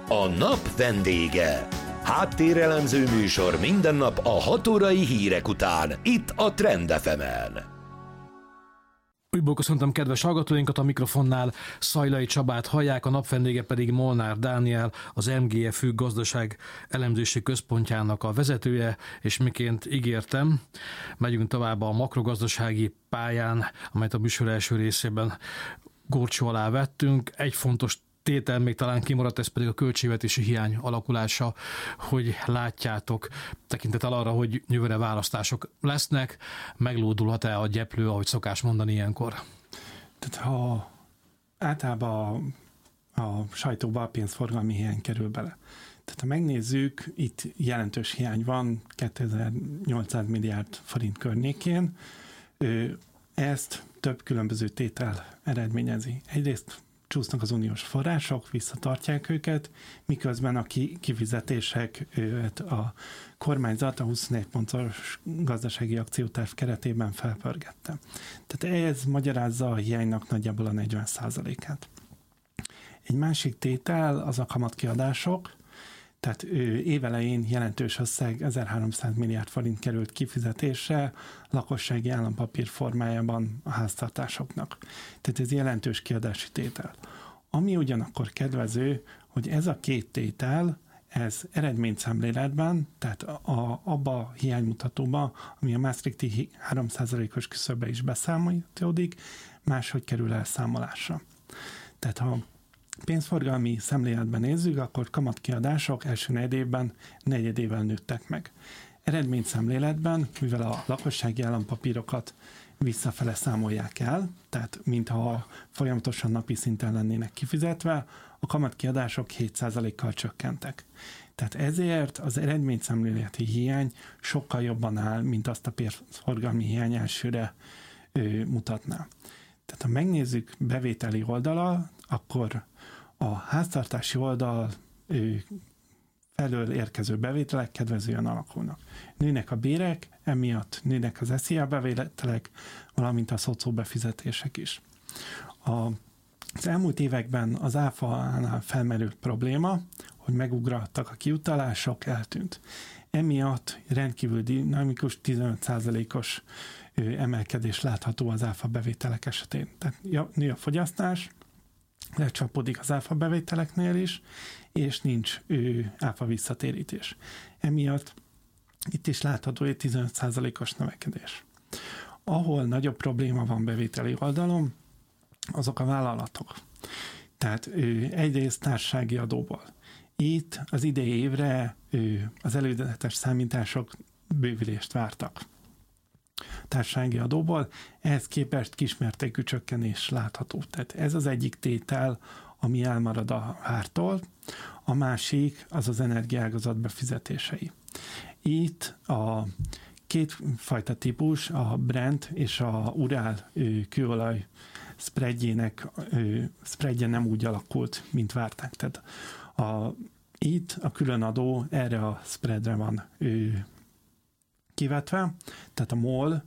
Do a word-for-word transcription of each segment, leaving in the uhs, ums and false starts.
A nap vendége. Háttérelemző műsor minden nap a hat órai hírek után, itt a Trend ef emen. Újból köszöntöm kedves hallgatóinkat, a mikrofonnál Szajlai Csabát hallják, a nap vendége pedig Molnár Dániel, az em gé ef ü Gazdaság Elemzési Központjának a vezetője, és miként ígértem, megyünk tovább a makrogazdasági pályán, amelyet a műsor első részében górcső alá vettünk. Egy fontos tétel még talán kimaradt, ez pedig a költségvetési hiány alakulása. Hogy látjátok, tekintettel arra, hogy jövőre választások lesznek, meglódulhat-e a gyeplő, ahogy szokás mondani ilyenkor? Tehát ha általában a, a sajtóba a pénzforgalmi hiány kerül bele. Tehát ha megnézzük, itt jelentős hiány van, kétezer-nyolcszáz milliárd forint környékén. Ezt több különböző tétel eredményezi. Egyrészt csúsznak az uniós források, visszatartják őket, miközben a kifizetések a kormányzat a huszonnégy pontos gazdasági akcióterv keretében felpörgette. Tehát ez magyarázza a hiánynak nagyjából a negyven százalékát. Egy másik tétel az a kamatkiadások, tehát évelején jelentős összeg ezerháromszáz milliárd forint került kifizetésre lakossági állampapír formájában a háztartásoknak. Tehát ez jelentős kiadási tétel. Ami ugyanakkor kedvező, hogy ez a két tétel, ez eredményszemléletben, tehát a, abba a hiánymutatóba, ami a Maastrichti három százalékos küszöbbe is beszámolódik, máshogy kerül elszámolásra. Tehát ha pénzforgalmi szemléletben nézzük, akkor kamatkiadások első negyedévben negyedével nőttek meg. Eredményszemléletben, mivel a lakossági állampapírokat visszafele számolják el, tehát mintha folyamatosan napi szinten lennének kifizetve, a kamatkiadások hét százalékkal csökkentek. Tehát ezért az eredményszemléleti hiány sokkal jobban áll, mint azt a pénzforgalmi hiány elsőre ő, mutatná. Tehát ha megnézzük bevételi oldalal, akkor a háztartási oldal ő, felől érkező bevételek kedvezően alakulnak. Nőnek a bérek, emiatt nőnek az es zé á bevételek, valamint a szocó befizetések is. A, az elmúlt években az áfánál felmerült probléma, hogy megugrattak a kiutalások, eltűnt. Emiatt rendkívül dinamikus, tizenöt százalékos emelkedés látható az áfa bevételek esetén. Tehát nő a fogyasztás, lecsapódik az áfa bevételeknél is, és nincs ő, áfa visszatérítés. Emiatt itt is látható egy tizenöt százalékos növekedés. Ahol nagyobb probléma van bevételi oldalon, azok a vállalatok. Tehát ő, egyrészt társasági adóból. Itt az idei évre ő, az előzetes számítások bővülést vártak társasági adóból, ehhez képest kismértékű csökkenés látható. Tehát ez az egyik tétel, ami elmarad a vártól, a másik az az energiaágazat befizetései. Itt a két fajta típus, a Brent és a Urál kőolaj spreadjének spreadje nem úgy alakult, mint várták. Tehát a, itt a különadó erre a spreadre van ő, kivetve, tehát a MOL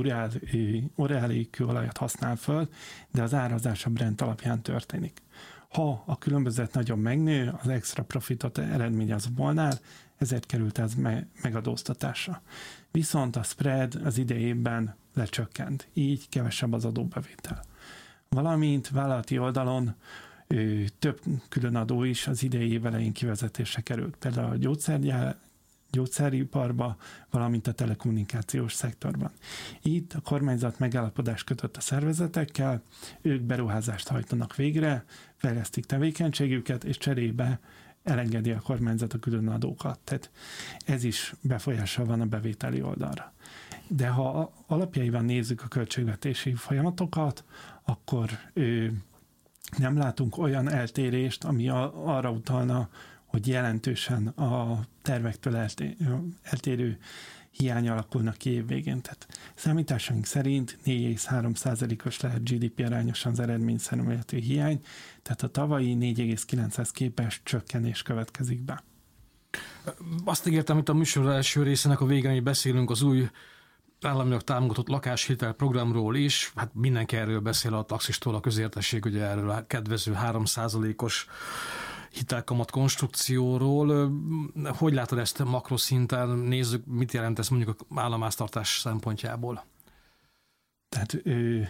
uráli kőolajat használ föl, de az árazás a Brent alapján történik. Ha a különbözet nagyon megnő, az extra profitot eredményez a MOL-nál, ezért került ez me- megadóztatásra. Viszont a spread az idejében lecsökkent, így kevesebb az adóbevétel. Valamint vállalati oldalon ő, több különadó is az idei év elején kivezetésre került, például a gyógyszergyár, gyógyszeriparba, valamint a telekommunikációs szektorban. Itt a kormányzat megállapodást kötött a szervezetekkel, ők beruházást hajtanak végre, fejlesztik tevékenységüket, és cserébe elengedi a kormányzat a különadókat. Tehát ez is befolyással van a bevételi oldalra. De ha alapjaiban nézzük a költségvetési folyamatokat, akkor ő, nem látunk olyan eltérést, ami a, arra utalna, hogy jelentősen a tervektől eltérő hiány alakulnak ki év végén. Tehát számításaink szerint négy egész három százalékos lehet gé dé pé arányosan az eredményszemléleti hiány, tehát a tavalyi négy egész kilenchez képest csökkenés következik be. Azt ígértem, itt a műsor első részének a végén, hogy beszélünk az új államilag támogatott lakáshitel programról is. Hát mindenki erről beszél, a taxistól a közértesség, ugye erről a kedvező három százalékos hitelkamat konstrukcióról. Hogy látod ezt makroszinten? Nézzük, mit jelent ez mondjuk a államháztartás szempontjából? Tehát ő,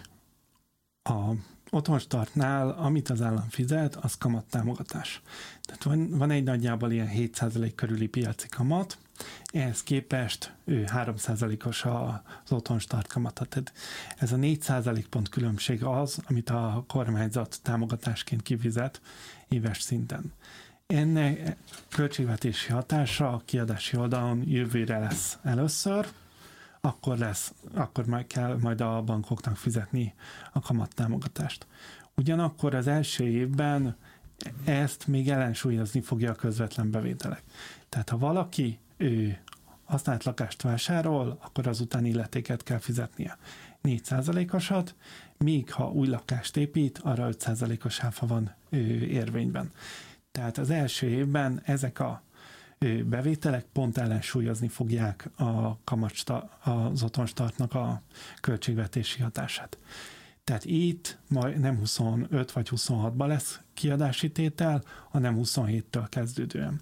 a otthonstartnál, amit az állam fizet, az kamattámogatás. Tehát van, van egy nagyjából ilyen hét százalék körüli piaci kamat, ehhez képest ő három százalékos az otthonstart kamata. Tehát ez a négy százalék pont különbség az, amit a kormányzat támogatásként kifizet éves szinten. Ennek költségvetési hatása a kiadási oldalon jövőre lesz először, akkor lesz, akkor majd kell majd a bankoknak fizetni a kamattámogatást. Ugyanakkor az első évben ezt még ellensúlyozni fogja a közvetlen bevételek. Tehát ha valaki ő használt lakást vásárol, akkor azután illetéket kell fizetnie. négy százalékosat, míg ha új lakást épít, arra öt százalékos áfa van ő, érvényben. Tehát az első évben ezek a bevételek pont ellensúlyozni fogják a kamatsta, az otthonstartnak a költségvetési hatását. Tehát itt majd nem huszonöt vagy huszonhatban lesz kiadási tétel, hanem huszonhéttől kezdődően.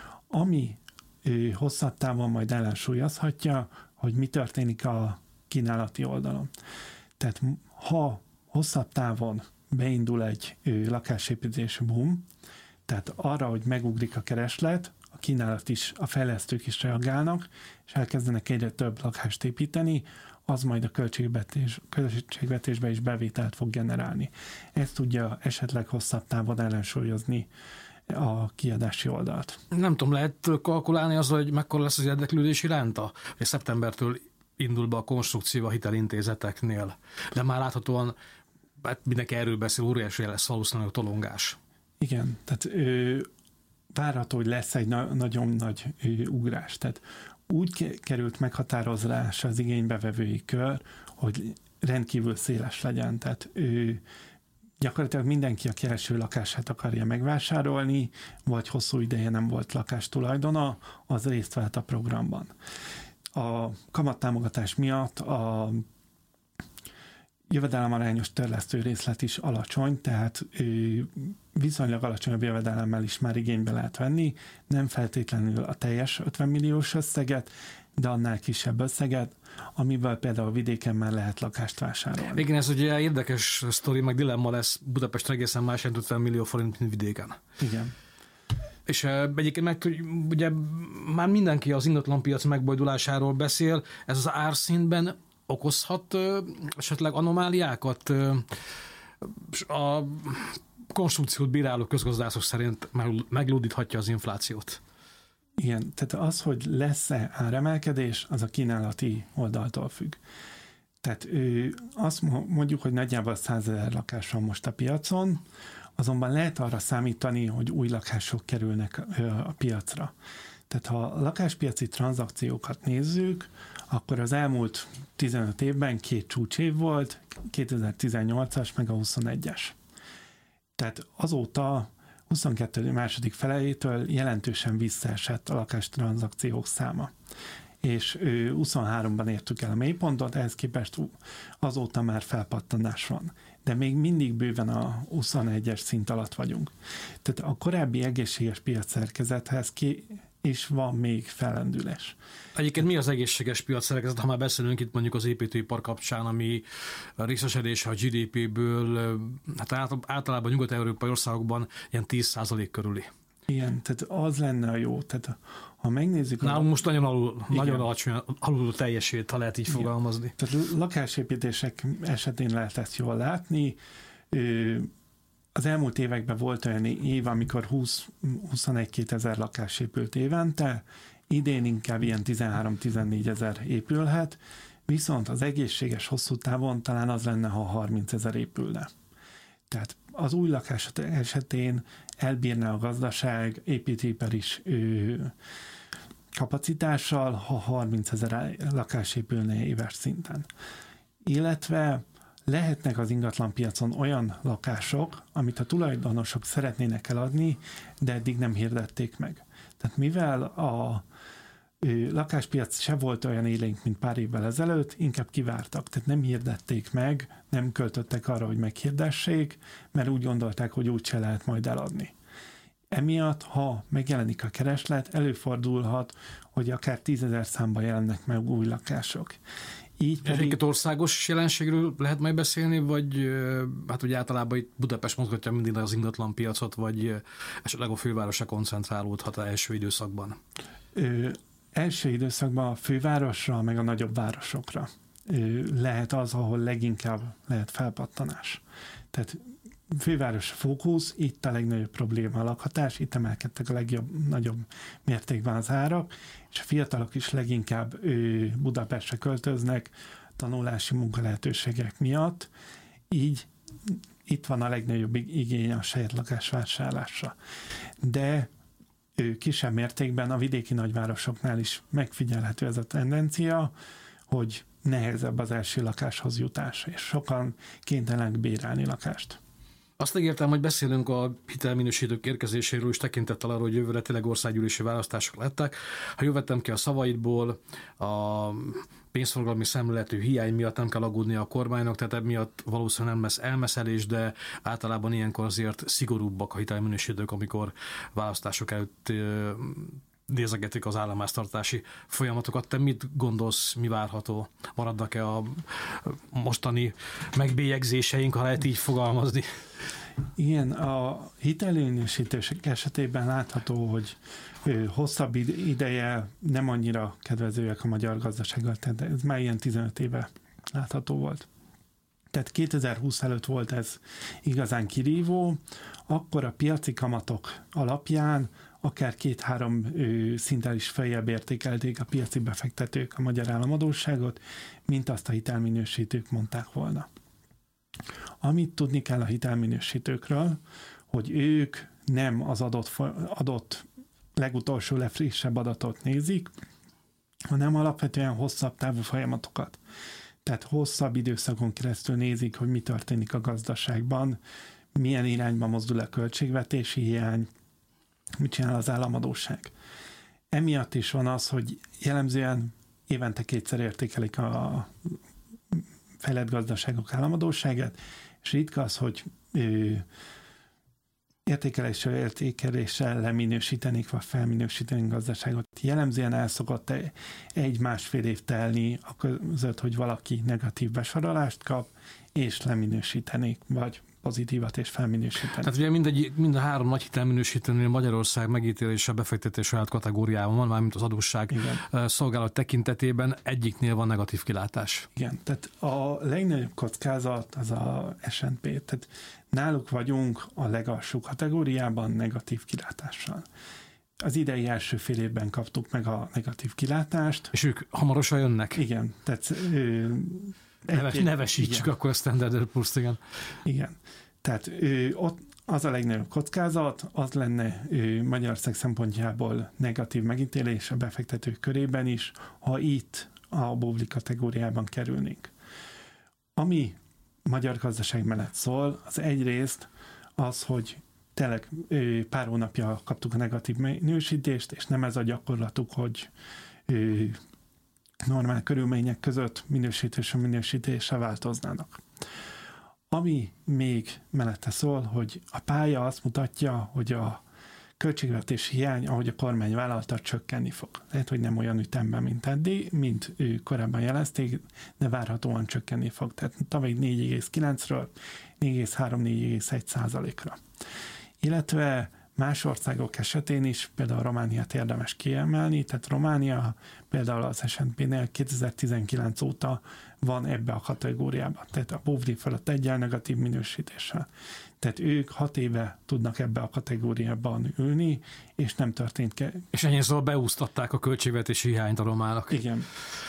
Ami ő, hosszabb távon majd ellensúlyozhatja, hogy mi történik a kínálati oldalon. Tehát ha hosszabb távon beindul egy ő, lakásépítési boom, tehát arra, hogy megugrik a kereslet, a kínálat is, a fejlesztők is reagálnak, és elkezdenek egyre több lakást építeni, az majd a költségvetés, költségvetésbe is bevételt fog generálni. Ez tudja esetleg hosszabb távon ellensúlyozni a kiadási oldalt. Nem tudom, lehet kalkulálni az, hogy mekkora lesz az érdeklődési ránta? Hogy szeptembertől indul be a konstrukció a hitelintézeteknél, de már láthatóan hát mindenki erről beszél, óriási lesz valószínűleg a tolongás. Igen, tehát ő, várható, hogy lesz egy na- nagyon nagy ő, ugrás. Tehát úgy került meghatározásra az igénybevevői kör, hogy rendkívül széles legyen. Tehát ő, gyakorlatilag mindenki, aki első lakását akarja megvásárolni, vagy hosszú ideje nem volt lakás tulajdona, az részt vett a programban. A kamattámogatás miatt a jövedelemarányos törlesztő részlet is alacsony, tehát viszonylag alacsonyabb jövedelemmel is már igénybe lehet venni, nem feltétlenül a teljes ötven milliós összeget, de annál kisebb összeget, amivel például vidéken már lehet lakást vásárolni. Igen, ez ugye érdekes sztori, meg dilemma lesz Budapest egészen más, mint ötven millió forint, mint vidéken. Igen. És egyébként meg, ugye már mindenki az ingatlanpiac megbojdulásáról beszél, ez az árszintben okozhat ö, esetleg anomáliákat? Ö, a konstrukciót bíráló közgazdászok szerint meglódíthatja az inflációt. Igen, tehát az, hogy lesz-e áremelkedés, az a kínálati oldaltól függ. Tehát ő, azt mondjuk, hogy nagyjából százezer lakás van most a piacon, azonban lehet arra számítani, hogy új lakások kerülnek a piacra. Tehát ha a lakáspiaci tranzakciókat nézzük, akkor az elmúlt tizenöt évben két csúcsév volt, kétezer-tizennyolcas meg a huszonegyes. Tehát azóta huszonkettő második felejétől jelentősen visszaesett a lakástranzakciók száma. És huszonháromban értük el a mélypontot, ehhez képest azóta már felpattanás van. De még mindig bőven a huszonegyes szint alatt vagyunk. Tehát a korábbi egészséges piacszerkezethez ki és van még fellendülés. Egyébként mi az egészséges piacszerkezet, ha már beszélünk itt mondjuk az építőipar kapcsán, ami részesedése a gé dé péből, hát általában nyugat-európai országokban ilyen tíz százalék körüli. Igen, tehát az lenne a jó. Tehát ha megnézzük... Nálunk a... most nagyon, alul, nagyon alacsony, alul teljesít, ha lehet így Igen. fogalmazni. Tehát lakásépítések esetén lehet ezt jól látni. Az elmúlt években volt olyan év, amikor húsz-huszonegy-két ezer lakás épült évente, idén inkább ilyen tizenhárom-tizennégy ezer épülhet, viszont az egészséges hosszú távon talán az lenne, ha harminc ezer épülne. Tehát az új lakás esetén elbírná a gazdaság építőipar is ő, kapacitással, ha harminc ezer lakás épülne éves szinten. Illetve lehetnek az ingatlanpiacon olyan lakások, amit a tulajdonosok szeretnének eladni, de eddig nem hirdették meg. Tehát mivel a ő, lakáspiac se volt olyan élénk, mint pár évvel ezelőtt, inkább kivártak. Tehát nem hirdették meg, nem költöttek arra, hogy meghirdessék, mert úgy gondolták, hogy úgyse lehet majd eladni. Emiatt, ha megjelenik a kereslet, előfordulhat, hogy akár tízezer számba jelennek meg új lakások. Így pedig... Egyébként országos jelenségről lehet majd beszélni, vagy hát ugye általában itt Budapest mozgatja mindig az ingatlan piacot, vagy esetleg a fővárosra koncentrálódhat az első időszakban? Ö, első időszakban a fővárosra, meg a nagyobb városokra ö, lehet az, ahol leginkább lehet felpattanás. Tehát főváros fókusz, itt a legnagyobb probléma a lakhatás, itt emelkedtek a legjobb, nagyobb mértékben az árak, és a fiatalok is leginkább ő, Budapestre költöznek tanulási munkalehetőségek miatt, így itt van a legnagyobb igény a saját lakásvásárlásra. De ő, kisebb mértékben a vidéki nagyvárosoknál is megfigyelhető ez a tendencia, hogy nehezebb az első lakáshoz jutás, és sokan kénytelenek bérelni lakást. Azt ígértem, hogy beszélünk a hitelminősítők érkezéséről, és tekintettel arra, hogy jövőre tényleg országgyűlési választások lettek. Ha jól vettem ki a szavaidból, a pénzforgalmi szemléletű hiány miatt nem kell aggódni a kormánynak, tehát emiatt valószínűleg nem lesz elmeszelés, de általában ilyenkor azért szigorúbbak a hitelminősítők, amikor választások előtt nézegetik az államháztartási folyamatokat. Te mit gondolsz, mi várható? Maradnak-e a mostani megbélyegzéseink, ha lehet így fogalmazni? Igen, a hitelminősítősek esetében látható, hogy hosszabb ideje nem annyira kedvezőek a magyar gazdasággal, tehát ez már ilyen tizenöt éve látható volt. Tehát kétezer-húsz előtt volt ez igazán kirívó, akkor a piaci kamatok alapján akár két-három szinten is feljebb értékelték a piaci befektetők a magyar államadósságot, mint azt a hitelminősítők mondták volna. Amit tudni kell a hitelminősítőkről, hogy ők nem az adott, adott legutolsó, legfrissebb adatot nézik, hanem alapvetően hosszabb távú folyamatokat. Tehát hosszabb időszakon keresztül nézik, hogy mi történik a gazdaságban, milyen irányba mozdul a költségvetési hiány, mit csinál az államadósság. Emiatt is van az, hogy jellemzően évente kétszer értékelik a fejlett gazdaságok államadósságát, és ritka az, hogy értékeléssel, értékeléssel leminősítenék, vagy felminősítenék gazdaságot. Jellemzően el szokott egy-másfél év telni a között, hogy valaki negatív besorolást kap, és leminősítenék, vagy pozitívat és felminősíteni. Tehát ugye mindegy, mind a három nagy hitelminősítőnél Magyarország megítélése befektetés saját kategóriában van, mármint az adósság Igen. szolgálat tekintetében egyiknél van negatív kilátás. Igen, tehát a legnagyobb kockázat az a es and pé, tehát náluk vagyunk a legalsó kategóriában negatív kilátással. Az idei első fél évben kaptuk meg a negatív kilátást. És ők hamarosan jönnek? Igen, tehát ö, Neves, nevesítsük igen. akkor a Standard and Poor's, igen. Igen. Tehát ő, ott az a legnagyobb kockázat, az lenne ő, Magyarország szempontjából negatív megítélés a befektetők körében is, ha itt a bóvli kategóriában kerülnénk. Ami magyar gazdaság mellett szól, az egyrészt az, hogy tényleg ő, pár hónapja kaptuk a negatív minősítést, és nem ez a gyakorlatuk, hogy ő, normál körülmények között minősítésre minősítésre változnának. Ami még mellette szól, hogy a pálya azt mutatja, hogy a költségvetési hiány, ahogy a kormány vállalta, csökkenni fog. Lehet, hogy nem olyan ütemben, mint eddig, mint ő korábban jelezték, de várhatóan csökkenni fog. Tehát tavaly négy egész kilencről négy egész három négy egész egy százalékra. Illetve más országok esetén is, például Romániát érdemes kiemelni, tehát Románia például az es and pé-nél kétezer-tizenkilenc óta van ebbe a kategóriában, tehát a bóvli fölött egyel negatív minősítéssel. Tehát ők hat éve tudnak ebbe a kategóriában ülni, és nem történt ke- És ennyi szóval beúsztatták a költségvetési hiányt a románok. Igen.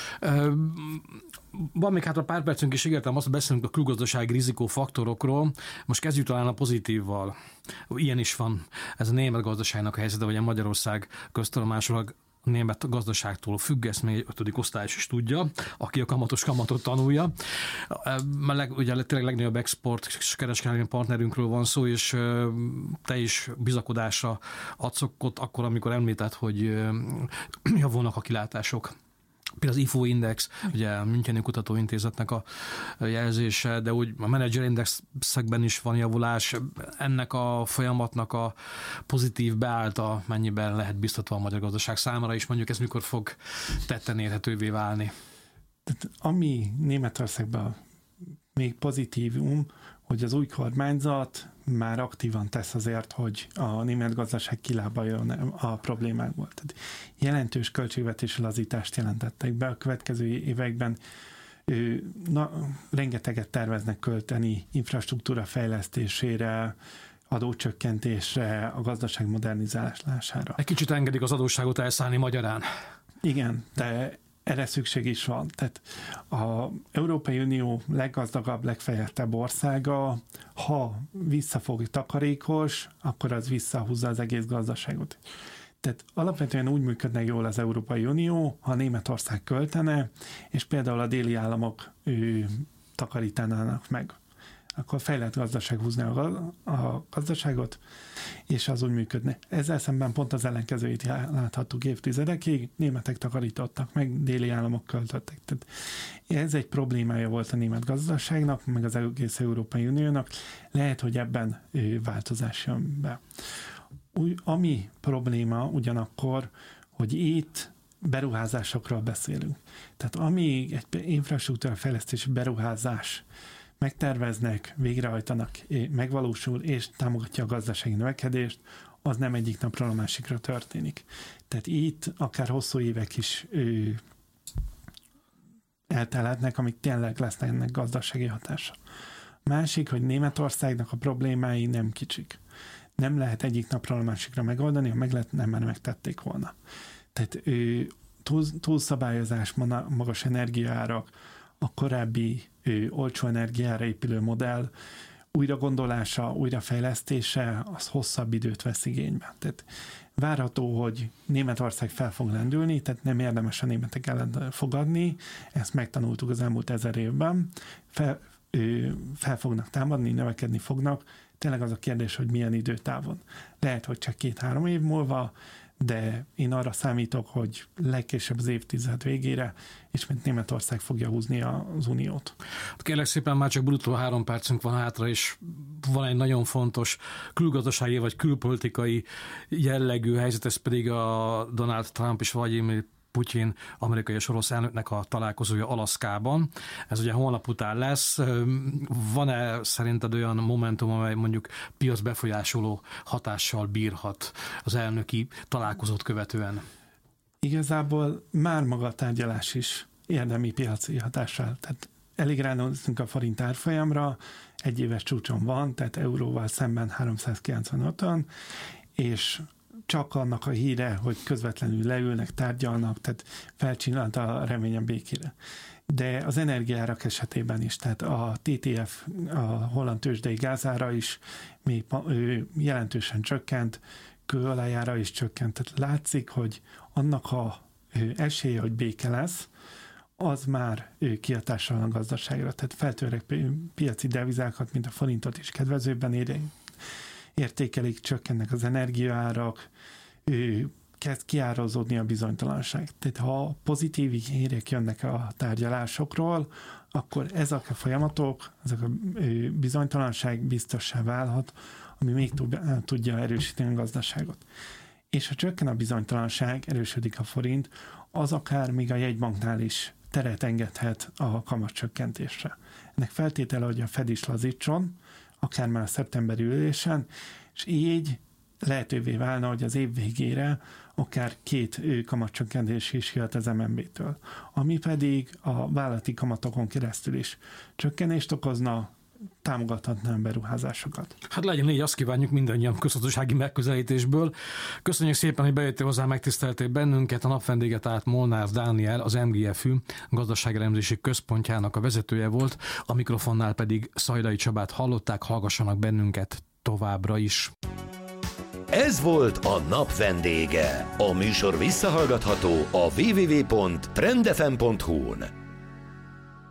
Van még hátra pár percünk, és ígértem azt, hogy beszélünk a külgazdasági rizikófaktorokról. Most kezdjük talán a pozitívval. Ilyen is van ez a német gazdaságnak a helyzete, vagy a Magyarország köztudomásúlag a német gazdaságtól függ, ezt még egy ötödik osztályos is tudja, aki a kamatos kamatot tanulja. Leg, ugye tényleg legnagyobb export és kereskedelmi partnerünkről van szó, és te is bizakodásra adsz okot akkor, amikor említett, hogy javulnak a kilátások. Például az I F O Index, ugye a Müncheni Kutatóintézetnek a jelzése, de úgy a Manager Indexekben is van javulás. Ennek a folyamatnak a pozitív beállta, mennyiben lehet biztatva a magyar gazdaság számára, és mondjuk ez mikor fog tetten érhetővé válni? Tehát ami Németországban még pozitívum, hogy az új kormányzat már aktívan tesz azért, hogy a német gazdaság kilábaljon a problémákból. Tehát jelentős költségvetési lazítást jelentettek be a következő években. Na, rengeteget terveznek költeni infrastruktúra fejlesztésére, adócsökkentésre, a gazdaság modernizálására. Egy kicsit engedik az adósságot elszállni magyarán. Igen, de erre szükség is van. Tehát az Európai Unió leggazdagabb, legfejlettebb országa, ha visszafog takarékos, akkor az visszahúzza az egész gazdaságot. Tehát alapvetően úgy működne jól az Európai Unió, ha Németország költene, és például a déli államok ő, takarítanának meg. Akkor fejlett gazdaság húzná a gazdaságot, és az úgy működne. Ezzel szemben pont az ellenkezőjét láthattuk évtizedekig, németek takarítottak meg, déli államok költöttek. Tehát ez egy problémája volt a német gazdaságnak, meg az egész Európai Uniónak. Lehet, hogy ebben változás jön be. Úgy, ami probléma ugyanakkor, hogy itt beruházásokról beszélünk. Tehát ami egy infrastruktúra fejlesztési beruházás megterveznek, végrehajtanak, megvalósul, és támogatja a gazdasági növekedést, az nem egyik napról a másikra történik. Tehát itt akár hosszú évek is ő, eltelhetnek, amik tényleg lesznek ennek gazdasági hatása. Másik, hogy Németországnak a problémái nem kicsik. Nem lehet egyik napról a másikra megoldani, ha meg lehet, nem már megtették volna. Tehát ő, túl, túlszabályozás, magas energiaárak, a korábbi ő, olcsó energiára épülő modell újra gondolása, újrafejlesztése, az hosszabb időt vesz igénybe. Tehát várható, hogy Németország fel fog lendülni, tehát nem érdemes a németek ellen fogadni, ezt megtanultuk az elmúlt ezer évben, fel, ő, fel fognak támadni, növekedni fognak, tényleg az a kérdés, hogy milyen időtávon. Lehet, hogy csak két-három év múlva, de én arra számítok, hogy legkésőbb az évtized végére ismét Németország fogja húzni az uniót. Kérlek szépen, már csak bruttó három percünk van hátra, és van egy nagyon fontos külgazdasági vagy külpolitikai jellegű helyzet, ez pedig a Donald Trump és Vladimir Putyin amerikai és orosz elnöknek a találkozója Alaszkában. Ez ugye holnap után lesz. Van-e szerinted olyan momentum, amely mondjuk piac befolyásoló hatással bírhat az elnöki találkozót követően? Igazából már maga a tárgyalás is érdemi piaci hatással. Tehát elég ránéztünk a forint árfolyamra, egy éves csúcson van, tehát euróval szemben háromszázkilencvenötön, és csak annak a híre, hogy közvetlenül leülnek, tárgyalnak, tehát felcsillant a remény a békére. De az energiárak esetében is, tehát a té té ef, a holland tőzsdei gázára is még jelentősen csökkent, kőolajára is csökkent. Tehát látszik, hogy annak a esélye, hogy béke lesz, az már kihatással a gazdaságra. Tehát feltörek piaci devizákat, mint a forintot is kedvezőbben ér, értékelik, csökkennek az energiaárak, kezd kiárazódni a bizonytalanság. Tehát ha pozitív hírek jönnek a tárgyalásokról, akkor ezek a folyamatok, ezek a bizonytalanság biztossá válhat, ami még tudja erősíteni a gazdaságot. És ha csökken a bizonytalanság, erősödik a forint, az akár még a jegybanknál is teret engedhet a kamatcsökkentésre. Ennek feltétele, hogy a Fed is lazítson, akár már a szeptemberi ülésen, és így lehetővé válna, hogy az év végére akár két kamatcsökkentés is jöhet az em en bé-től, ami pedig a vállalati kamatokon keresztül is csökkenést okozna, támogathatná a beruházásokat. Hát legyen így, azt kívánjuk mindannyian közgazdasági megközelítésből. Köszönjük szépen, hogy bejöttél hozzá, megtiszteltél bennünket. A napvendége tehát Molnár Dániel, az em gé ef ü gazdaságelemzési központjának a vezetője volt, a mikrofonnál pedig Szajdai Csabát hallották, hallgassanak bennünket továbbra is. Ez volt a nap vendége. A műsor visszahallgatható a double-u double-u double-u pont trend f m pont hu-n.